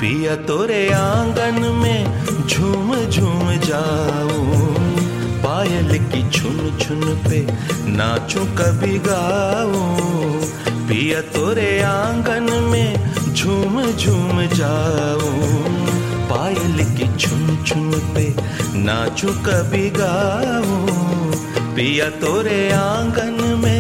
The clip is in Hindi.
पिया तोरे आंगन में झूम झूम जाऊं, पायल की छुन छुन पे नाचूं कभी गाऊं। पिया तोरे आंगन में झूम झूम जाऊं, पायल की छुन छुन पे नाचूं कभी गाऊं। पिया तोरे आंगन में